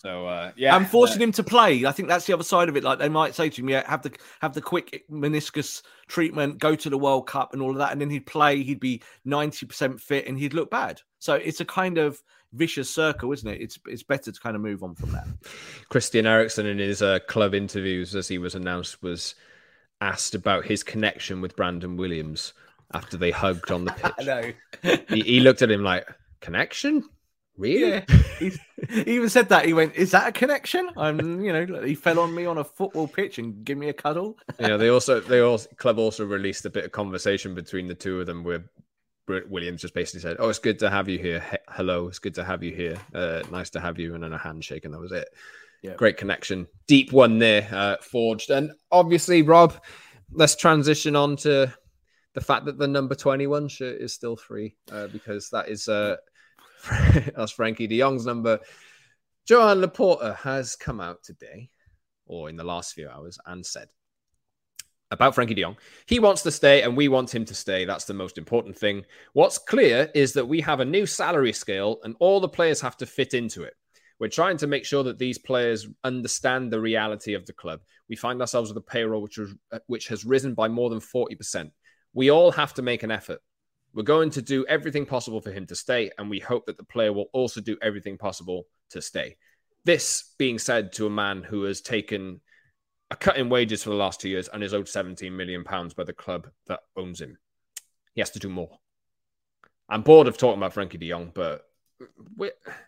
So uh, yeah, and forcing uh, him to play. I think that's the other side of it. Like they might say to him, "Yeah, have the have the quick meniscus treatment, go to the World Cup and all of that," and then he'd play. He'd be ninety percent fit, and he'd look bad. So it's a kind of vicious circle, isn't it? It's it's better to kind of move on from that. Christian Eriksen in his uh, club interviews, as he was announced, was asked about his connection with Brandon Williams after they hugged on the pitch. I know. he, he looked at him like, connection? Really? Yeah. He's, he even said that. He went, "Is that a connection?" I'm, you know, he fell on me on a football pitch and give me a cuddle. Yeah, they also, they also, club also released a bit of conversation between the two of them where Williams just basically said, "Oh, it's good to have you here. He- hello, it's good to have you here. Uh, nice to have you," and then a handshake, and that was it. Yeah. Great connection. Deep one there, uh, forged. And obviously, Rob, let's transition on to the fact that the number twenty-one shirt is still free uh, because that is uh, that's Frankie de Jong's number. Joan Laporta has come out today, or in the last few hours, and said about Frankie de Jong, he wants to stay and we want him to stay. That's the most important thing. What's clear is that we have a new salary scale and all the players have to fit into it. We're trying to make sure that these players understand the reality of the club. We find ourselves with a payroll which, was, which has risen by more than forty percent. We all have to make an effort. We're going to do everything possible for him to stay, and we hope that the player will also do everything possible to stay. This being said to a man who has taken a cut in wages for the last two years and is owed seventeen million pounds by the club that owns him. He has to do more. I'm bored of talking about Frankie de Jong, but we're,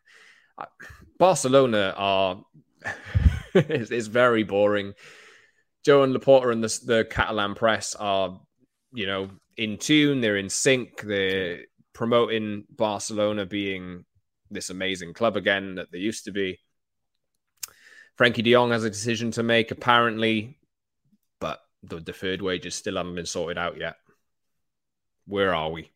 Barcelona are it's, it's very boring. Joan Laporta and the, the Catalan press are, you know, in tune. They're in sync. They're promoting Barcelona being this amazing club again that they used to be. Frankie de Jong has a decision to make, apparently, but the deferred wages still haven't been sorted out yet. Where are we?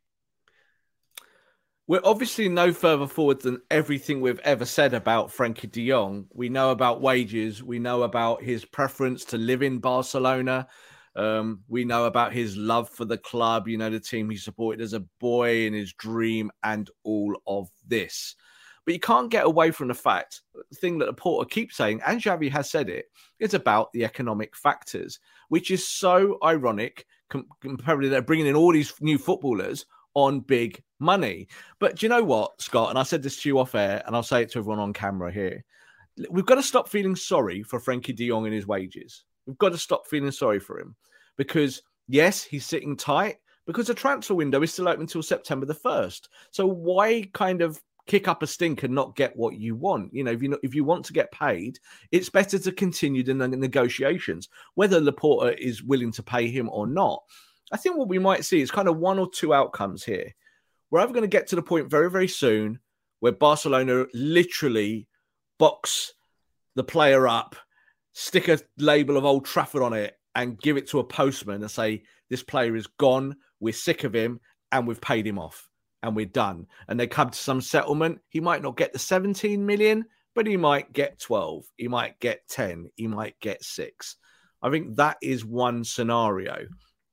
We're obviously no further forward than everything we've ever said about Frankie de Jong. We know about wages. We know about his preference to live in Barcelona. Um, we know about his love for the club, you know, the team he supported as a boy and his dream and all of this. But you can't get away from the fact, the thing that Laporta keeps saying, and Xavi has said it, it's about the economic factors, which is so ironic, comparatively they're bringing in all these new footballers on big money. But do you know what, Scott? And I said this to you off air, and I'll say it to everyone on camera here. We've got to stop feeling sorry for Frankie de Jong and his wages. We've got to stop feeling sorry for him because, yes, he's sitting tight because the transfer window is still open until September the first. So why kind of kick up a stink and not get what you want? You know, if you if you want to get paid, it's better to continue the negotiations, whether Laporta is willing to pay him or not. I think what we might see is kind of one or two outcomes here. We're either going to get to the point very, very soon where Barcelona literally box the player up, stick a label of Old Trafford on it and give it to a postman and say, this player is gone, we're sick of him, and we've paid him off, and we're done. And they come to some settlement. He might not get the seventeen million, but he might get twelve. He might get ten. He might get six. I think that is one scenario.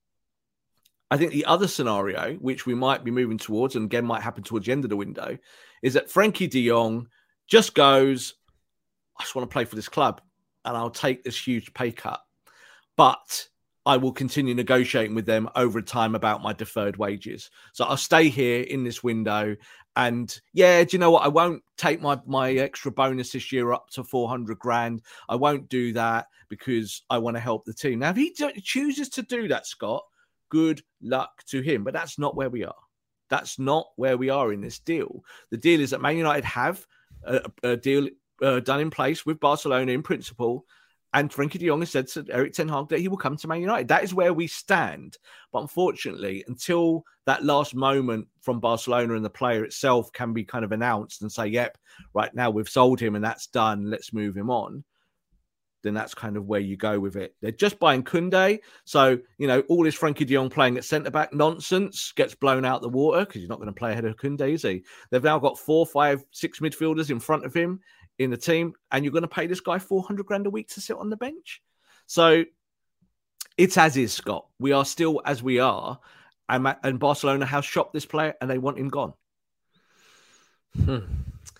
I think the other scenario, which we might be moving towards, and again might happen towards the end of the window, is that Frankie de Jong just goes, I just want to play for this club, and I'll take this huge pay cut. But I will continue negotiating with them over time about my deferred wages. So I'll stay here in this window. And yeah, do you know what? I won't take my, my extra bonus this year up to four hundred grand. I won't do that because I want to help the team. Now, if he chooses to do that, Scott, good luck to him. But that's not where we are. That's not where we are in this deal. The deal is that Man United have a, a deal uh, done in place with Barcelona in principle. And Frankie de Jong has said to Erik ten Hag that he will come to Man United. That is where we stand. But unfortunately, until that last moment from Barcelona and the player itself can be kind of announced and say, yep, right now we've sold him and that's done, let's move him on, then that's kind of where you go with it. They're just buying Koundé. So, you know, all this Frankie de Jong playing at centre-back nonsense gets blown out the water because he's not going to play ahead of Koundé, is he? They've now got four, five, six midfielders in front of him in the team, and you're going to pay this guy four hundred grand a week to sit on the bench. So it's as is, Scott. We are still as we are, and, and Barcelona has shopped this player, and they want him gone. Hmm.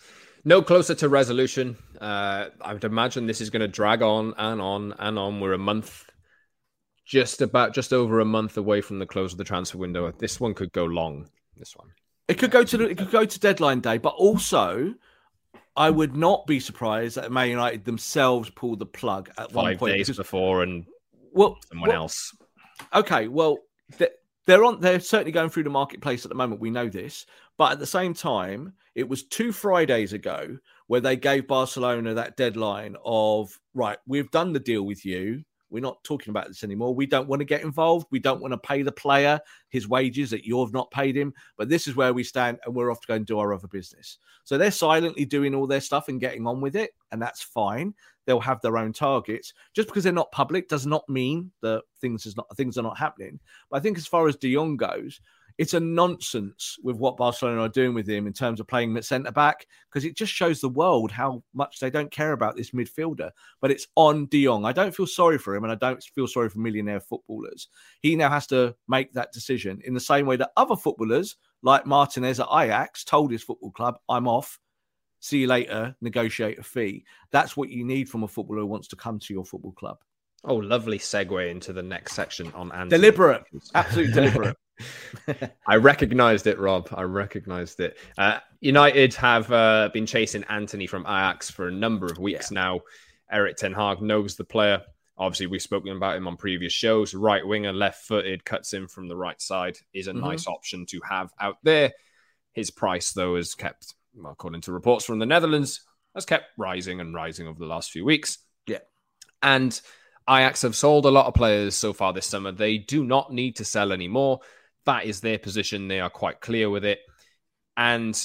no closer to resolution. Uh, I would imagine this is going to drag on and on and on. We're a month, just about, just over a month away from the close of the transfer window. This one could go long. This one, it could go to it could go to deadline day, but also, I would not be surprised that Man United themselves pull the plug at Five one point days because, before and well, someone well, else. Okay, well, they're on. They're certainly going through the marketplace at the moment. We know this, but at the same time, it was two Fridays ago where they gave Barcelona that deadline of, right, we've done the deal with you. We're not talking about this anymore. We don't want to get involved. We don't want to pay the player his wages that you've not paid him. But this is where we stand, and we're off to go and do our other business. So they're silently doing all their stuff and getting on with it, and that's fine. They'll have their own targets. Just because they're not public does not mean that things is not things are not happening. But I think as far as De Jong goes, it's a nonsense with what Barcelona are doing with him in terms of playing him at centre-back, because it just shows the world how much they don't care about this midfielder. But it's on De Jong. I don't feel sorry for him, and I don't feel sorry for millionaire footballers. He now has to make that decision in the same way that other footballers, like Martinez at Ajax, told his football club, I'm off. See you later, negotiate a fee. That's what you need from a footballer who wants to come to your football club. Oh, lovely segue into the next section on Antony. Deliberate. Absolutely deliberate. I recognised it, Rob. I recognised it. Uh, United have uh, been chasing Antony from Ajax for a number of weeks yeah. now. Erik ten Hag knows the player. Obviously, we've spoken about him on previous shows. Right winger, left-footed, cuts in from the right side. Is a mm-hmm. nice option to have out there. His price, though, is kept, well, according to reports from the Netherlands, has kept rising and rising over the last few weeks. Yeah. And Ajax have sold a lot of players so far this summer. They do not need to sell anymore. That is their position. They are quite clear with it. And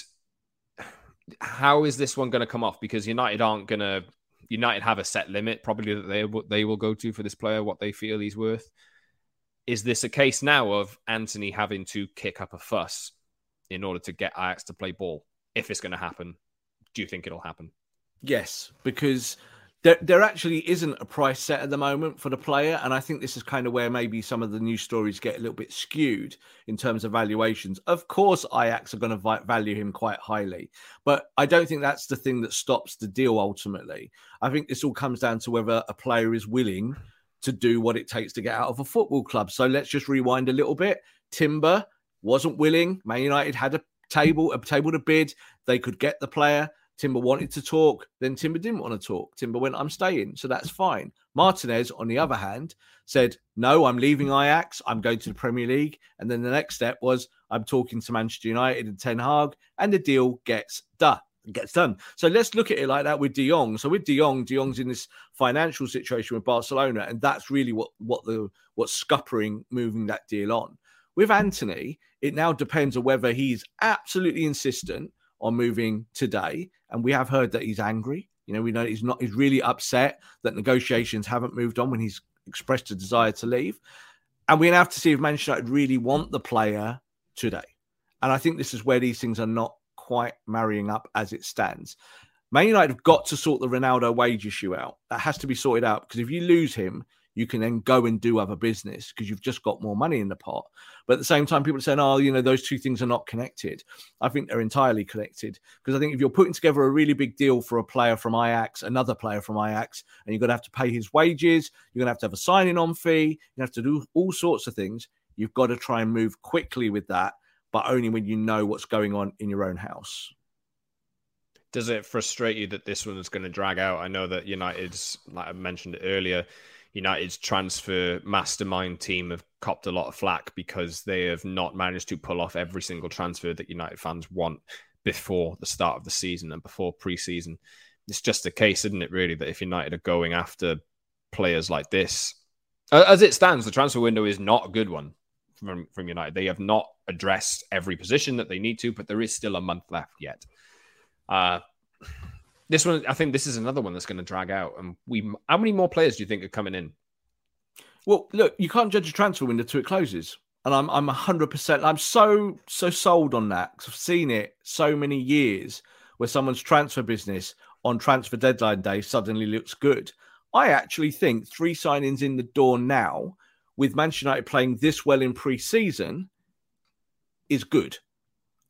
how is this one going to come off? Because United aren't going to... United have a set limit, probably, that they, they will go to for this player, what they feel he's worth. Is this a case now of Antony having to kick up a fuss in order to get Ajax to play ball? If it's going to happen, do you think it'll happen? Yes, because there, there actually isn't a price set at the moment for the player. And I think this is kind of where maybe some of the news stories get a little bit skewed in terms of valuations. Of course, Ajax are going to value him quite highly, but I don't think that's the thing that stops the deal ultimately. I think this all comes down to whether a player is willing to do what it takes to get out of a football club. So let's just rewind a little bit. Timber wasn't willing. Man United had a table, a table to bid. They could get the player. Timber wanted to talk, then Timber didn't want to talk. Timber went, I'm staying, so that's fine. Martinez, on the other hand, said, no, I'm leaving Ajax, I'm going to the Premier League. And then the next step was, I'm talking to Manchester United and Ten Hag, and the deal gets done. Gets done. So let's look at it like that with De Jong. So with De Jong, De Jong's in this financial situation with Barcelona, and that's really what, what the what's scuppering moving that deal on. With Antony, it now depends on whether he's absolutely insistent on moving today. And we have heard that he's angry. You know, we know he's not, he's really upset that negotiations haven't moved on when he's expressed a desire to leave. And we have to see if Manchester United really want the player today. And I think this is where these things are not quite marrying up as it stands. Man United have got to sort the Ronaldo wage issue out. That has to be sorted out, because if you lose him, you can then go and do other business because you've just got more money in the pot. But at the same time, people are saying, oh, you know, those two things are not connected. I think they're entirely connected, because I think if you're putting together a really big deal for a player from Ajax, another player from Ajax, and you're going to have to pay his wages, you're going to have to have a signing on fee, you have to do all sorts of things. You've got to try and move quickly with that, but only when you know what's going on in your own house. Does it frustrate you that this one is going to drag out? I know that United's, like I mentioned earlier, United's transfer mastermind team have copped a lot of flack because they have not managed to pull off every single transfer that United fans want before the start of the season and before pre-season. It's just the case, isn't it, really, that if United are going after players like this, as it stands, the transfer window is not a good one from, from United. They have not addressed every position that they need to, but there is still a month left yet. Uh, This one, I think this is another one that's going to drag out. And we, how many more players do you think are coming in? Well, look, you can't judge a transfer window till it closes. And I'm I'm one hundred percent, I'm so, so sold on that, because I've seen it so many years where someone's transfer business on transfer deadline day suddenly looks good. I actually think three signings in the door now, with Manchester United playing this well in pre-season, is good.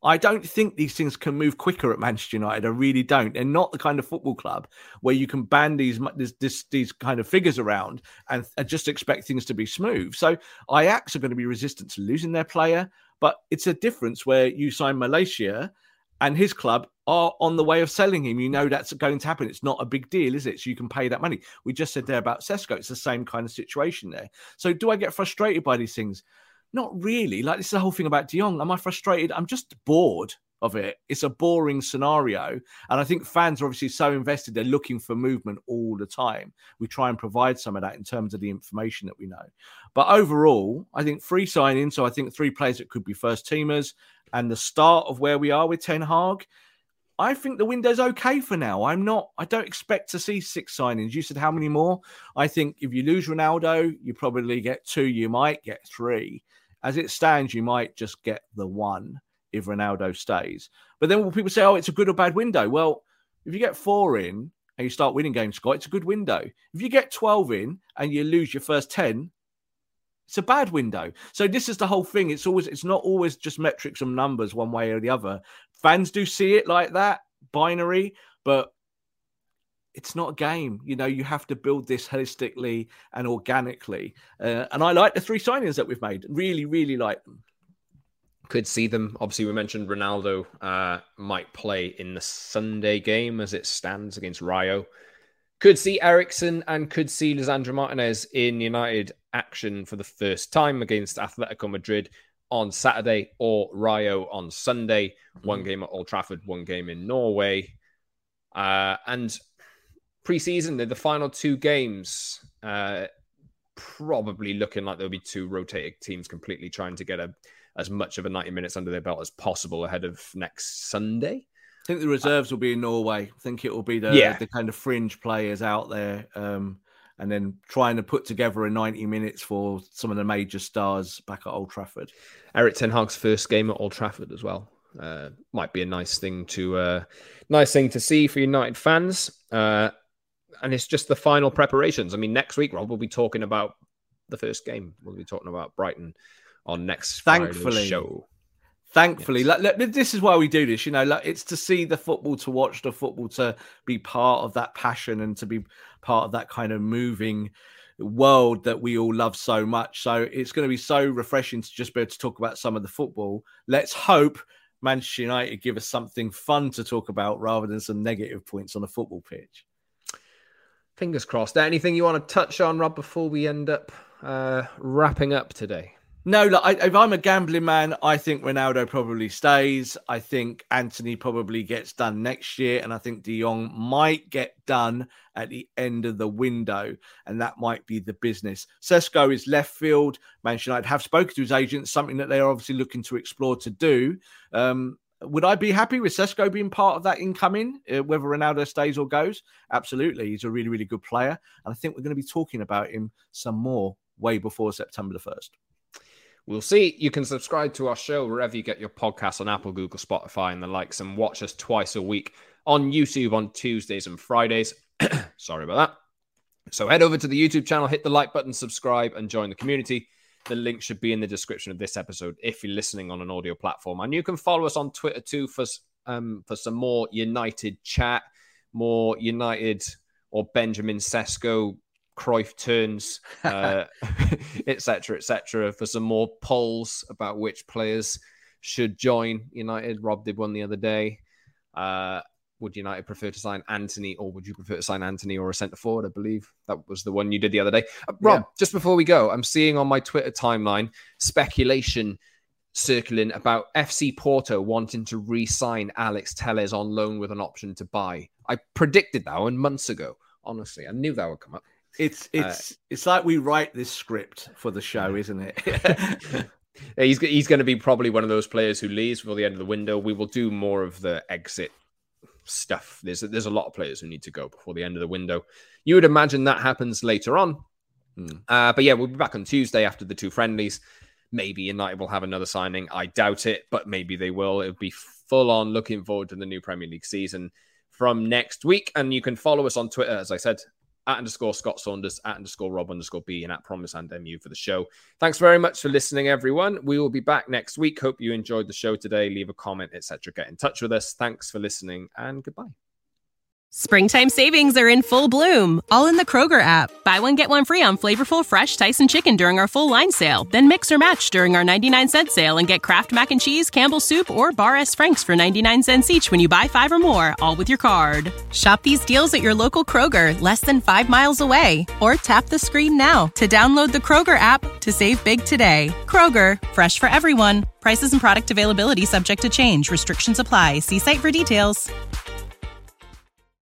I don't think these things can move quicker at Manchester United. I really don't. They're not the kind of football club where you can band these this, this, these kind of figures around and, and just expect things to be smooth. So Ajax are going to be resistant to losing their player, but it's a difference where you sign Malaysia and his club are on the way of selling him. You know that's going to happen. It's not a big deal, is it? So you can pay that money. We just said there about Sesko. It's the same kind of situation there. So do I get frustrated by these things? Not really. Like, this is the whole thing about De Jong. Am I frustrated? I'm just bored of it. It's a boring scenario. And I think fans are obviously so invested. They're looking for movement all the time. We try and provide some of that in terms of the information that we know. But overall, I think three signings. So I think three players that could be first teamers and the start of where we are with Ten Hag. I think the window's okay for now. I'm not, I don't expect to see six signings. You said how many more? I think if you lose Ronaldo, you probably get two. You might get three. As it stands, you might just get the one if Ronaldo stays. But then will people say, oh, it's a good or bad window? Well, if you get four in and you start winning games, Scott, it's a good window. If you get twelve in and you lose your first ten, it's a bad window. So this is the whole thing. It's always, it's not always just metrics and numbers one way or the other. Fans do see it like that, binary, but it's not a game. You know, you have to build this holistically and organically. Uh, and I like the three signings that we've made. Really, really like them. Could see them. Obviously, we mentioned Ronaldo uh, might play in the Sunday game as it stands against Rayo. Could see Eriksen and could see Lisandro Martinez in United action for the first time against Atletico Madrid on Saturday or Rayo on Sunday. One game at Old Trafford, one game in Norway. Uh, and pre-season, the final two games, uh, probably looking like there'll be two rotating teams completely trying to get a, as much of a ninety minutes under their belt as possible ahead of next Sunday. I think the reserves will be in Norway. I think it will be the, yeah. the kind of fringe players out there. Um, and then trying to put together a ninety minutes for some of the major stars back at Old Trafford. Erik ten Hag's first game at Old Trafford as well. Uh, might be a nice thing to uh, nice thing to see for United fans. Uh, and it's just the final preparations. I mean, next week, Rob, we'll be talking about the first game. We'll be talking about Brighton on next Thankfully. Friday's show. Thankfully, yes. like, like, this is why we do this, you know, like, it's to see the football, to watch the football, to be part of that passion and to be part of that kind of moving world that we all love so much. So it's going to be so refreshing to just be able to talk about some of the football. Let's hope Manchester United give us something fun to talk about rather than some negative points on the football pitch. Fingers crossed. Anything you want to touch on, Rob, before we end up uh, wrapping up today? No, look, I, if I'm a gambling man, I think Ronaldo probably stays. I think Antony probably gets done next year. And I think De Jong might get done at the end of the window. And that might be the business. Sesko is left field. Manchester United have spoken to his agent, something that they're obviously looking to explore to do. Um, would I be happy with Sesko being part of that incoming, uh, whether Ronaldo stays or goes? Absolutely. He's a really, really good player. And I think we're going to be talking about him some more way before September the first. We'll see. You can subscribe to our show wherever you get your podcasts on Apple, Google, Spotify, and the likes, and watch us twice a week on YouTube on Tuesdays and Fridays. Sorry about that. So head over to the YouTube channel, hit the like button, subscribe, and join the community. The link should be in the description of this episode if you're listening on an audio platform. And you can follow us on Twitter too for, um, for some more United chat, more United or Benjamin Sesko Cruyff turns, uh, et cetera, et cetera, for some more polls about which players should join United. Rob did one the other day. Uh, would United prefer to sign Antony, or would you prefer to sign Antony or a centre forward? I believe that was the one you did the other day. Uh, Rob, yeah. Just before we go, I'm seeing on my Twitter timeline speculation circling about F C Porto wanting to re-sign Alex Telles on loan with an option to buy. I predicted that one months ago. Honestly, I knew that would come up. It's it's uh, it's like we write this script for the show, isn't it? he's he's going to be probably one of those players who leaves before the end of the window. We will do more of the exit stuff. There's there's a lot of players who need to go before the end of the window. You would imagine that happens later on. Hmm. Uh, but yeah, we'll be back on Tuesday after the two friendlies. Maybe United will have another signing. I doubt it, but maybe they will. It'll be full on. Looking forward to the new Premier League season from next week. And you can follow us on Twitter, as I said, at underscore Scott Saunders, at underscore Rob underscore B, and at Promise and M U for the show. Thanks very much for listening, everyone. We will be back next week. Hope you enjoyed the show today. Leave a comment, et cetera. Get in touch with us. Thanks for listening, and goodbye. Springtime savings are in full bloom, all in the Kroger app. Buy one, get one free on flavorful, fresh Tyson chicken during our full line sale. Then mix or match during our ninety-nine cent sale and get Kraft Mac and Cheese, Campbell's Soup, or Bar S. Frank's for ninety-nine cents each when you buy five or more, all with your card. Shop these deals at your local Kroger, less than five miles away. Or tap the screen now to download the Kroger app to save big today. Kroger, fresh for everyone. Prices and product availability subject to change. Restrictions apply. See site for details.